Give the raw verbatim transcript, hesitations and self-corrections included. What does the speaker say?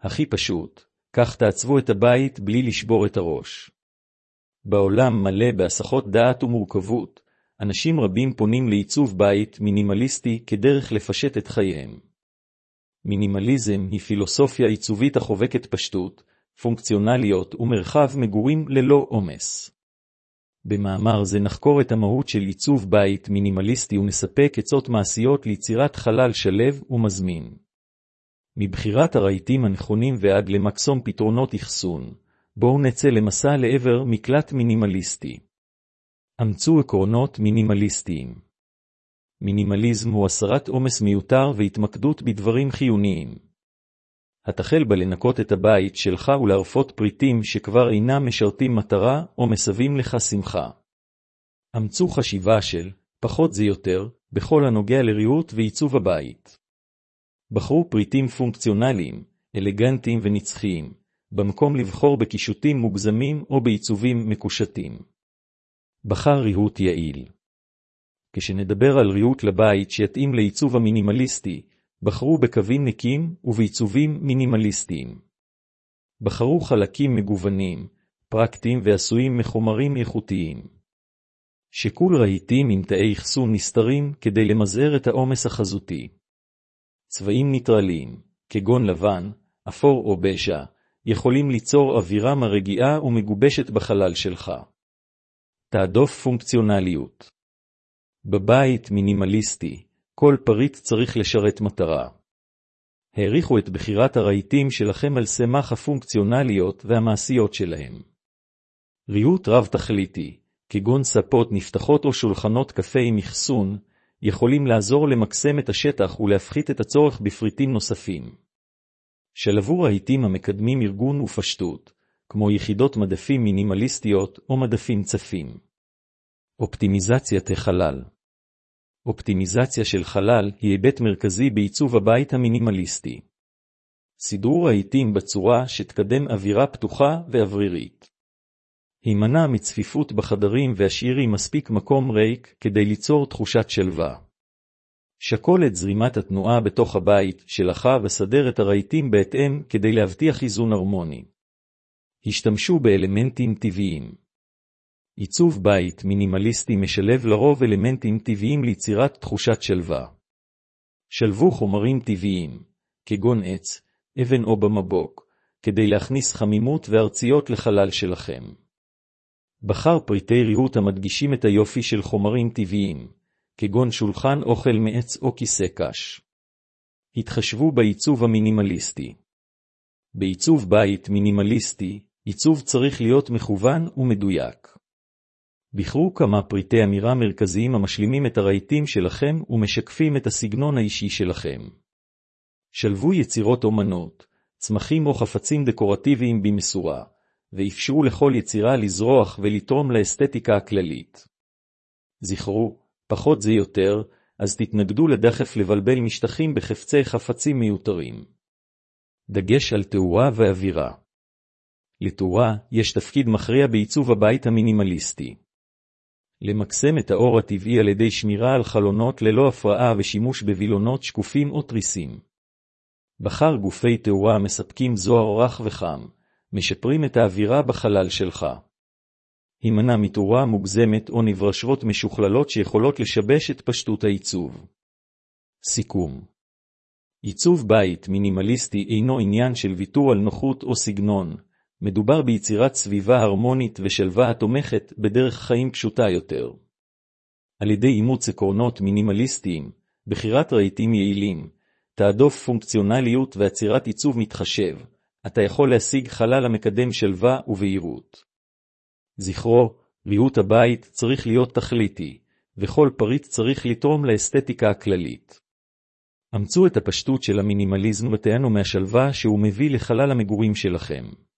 הכי פשוט, כך תעצבו את הבית בלי לשבור את הראש. בעולם מלא בהסחות דעת ומורכבות, אנשים רבים פונים לעיצוב בית מינימליסטי כדרך לפשט את חייהם. מינימליזם היא פילוסופיה עיצובית החובקת פשטות, פונקציונליות ומרחב מגורים ללא עומס. במאמר זה נחקור את המהות של עיצוב בית מינימליסטי ונספק עצות מעשיות ליצירת חלל שלב ומזמין. מבחירת הרהיטים הנכונים ועד למקסום פתרונות אחסון, בואו נצא למסע לעבר מקלט מינימליסטי. אמצו עקרונות מינימליסטיים. מינימליזם הוא הסרת עומס מיותר והתמקדות בדברים חיוניים. התחל בלנקות את הבית שלך ולהרפות פריטים שכבר אינם משרתים מטרה או מסבים לך שמחה. אמצו חשיבה של פחות זה יותר בכל הנוגע לריהוט ועיצוב הבית. בחרו פריטים פונקציונליים, אלגנטיים ונצחיים, במקום לבחור בקישוטים מוגזמים או בעיצובים מקושטים. בחר ריהוט יעיל. כשנדבר על ריהוט לבית שיתאים לעיצוב המינימליסטי, בחרו בקווים נקיים ובעיצובים מינימליסטיים. בחרו חלקים מגוונים, פרקטיים ועשויים מחומרים איכותיים. שקול רהיטים עם תאי אחסון נסתרים כדי למזער את העומס החזותי. צבעים ניטרליים, כגון לבן, אפור או בז'ה, יכולים ליצור אווירה מרגיעה ומגובשת בחלל שלך. תעדוף פונקציונליות. בבית מינימליסטי, כל פריט צריך לשרת מטרה. העריכו את בחירת הרהיטים שלכם על סמך הפונקציונליות והמעשיות שלהם. ריהוט רב תכליתי, כגון ספות נפתחות או שולחנות קפה עם אחסון, יכולים לעזור למקסם את השטח ולהפחית את הצורך בפריטים נוספים. שלבו רהיטים המקדמים ארגון ופשטות, כמו יחידות מדפים מינימליסטיות או מדפים צפים. אופטימיזציית החלל. אופטימיזציה של חלל היא היבט מרכזי בעיצוב הבית המינימליסטי. סידרו רהיטים בצורה שתקדם אווירה פתוחה ואוורירית. הימנע מצפיפות בחדרים והשאירי מספיק מקום ריק כדי ליצור תחושת שלווה. שקול את זרימת התנועה בתוך הבית שלך וסדר את הרהיטים בהתאם כדי להבטיח איזון הרמוני. השתמשו באלמנטים טבעיים. עיצוב בית מינימליסטי משלב לרוב אלמנטים טבעיים ליצירת תחושת שלווה. שלבו חומרים טבעיים, כגון עץ, אבן או במבוק, כדי להכניס חמימות וארציות לחלל שלכם. בחר פריטי ריהוט המדגישים את היופי של חומרים טבעיים, כגון שולחן אוכל מעץ או כיסא קש. התחשבו בעיצוב המינימליסטי. בעיצוב בית מינימליסטי, עיצוב צריך להיות מכוון ומדויק. בחרו כמה פריטי אמירה מרכזיים המשלימים את הרהיטים שלכם ומשקפים את הסגנון האישי שלכם. שלבו יצירות אומנות, צמחים או חפצים דקורטיביים במשורה, ואפשרו לכל יצירה לזרוח ולתרום לאסתטיקה הכללית. זכרו, פחות זה יותר, אז תתנגדו לדחף לבלבל משטחים בחפצי חפצים מיותרים. דגש על תאורה ואווירה. לתאורה יש תפקיד מכריע בעיצוב הבית המינימליסטי. למקסם את האור הטבעי על ידי שמירה על חלונות ללא הפרעה ושימוש בווילונות שקופים או תריסים. בחר גופי תאורה מספקים זוהר רך וחם, משפרים את האווירה בחלל שלך. הימנע מתאורה מוגזמת או נברשרות משוכללות שיכולות לשבש את פשטות העיצוב. סיכום. עיצוב בית מינימליסטי אינו עניין של ויתור על נוחות או סגנון, מדובר ביצירת סביבה הרמונית ושלווה התומכת בדרך חיים פשוטה יותר. על ידי אימוץ עקרונות מינימליסטיים, בחירת רהיטים יעילים, תעדוף פונקציונליות ועצירת עיצוב מתחשב, אתה יכול להשיג חלל המקדם שלווה ובהירות. זכרו, ריהוט הבית צריך להיות תכליתי, וכל פריט צריך לתרום לאסתטיקה הכללית. אמצו את הפשטות של המינימליזם ותענו מהשלווה שהוא מביא לחלל המגורים שלכם.